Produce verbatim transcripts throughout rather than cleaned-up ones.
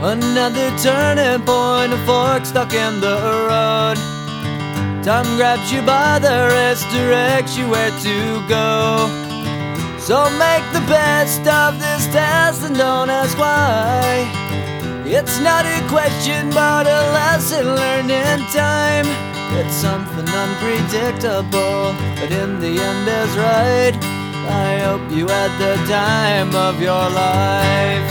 Another turning point, a fork stuck in the road. Time grabs you by the wrist, directs you where to go. So make the best of this test and don't ask why. It's not a question but a lesson learned in time. It's something unpredictable, but in the end is right. I hope you had the time of your life.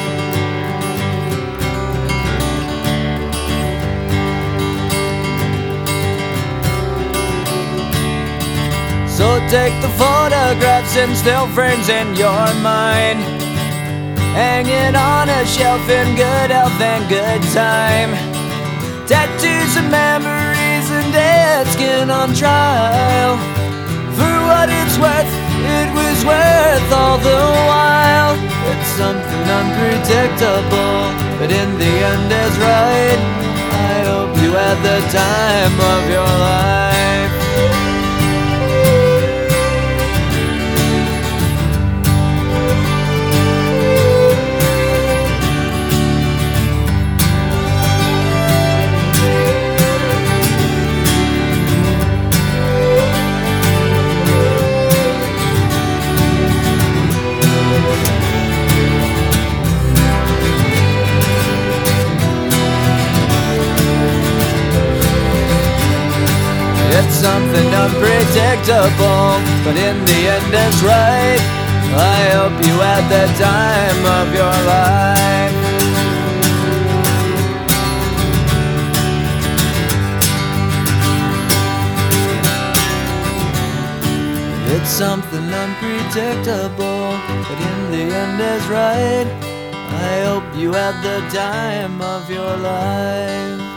So take the photographs and still frames in your mind, hang it on a shelf in good health and good time. Tattoos and memories and dead skin on trial. For what it's worth, it was worth all the while. It's something unpredictable, but in the end is right. I hope you had the time of your life. It's something unpredictable, but in the end it's right. I hope you had the time of your life. It's something unpredictable, but in the end is right. I hope you had the time of your life.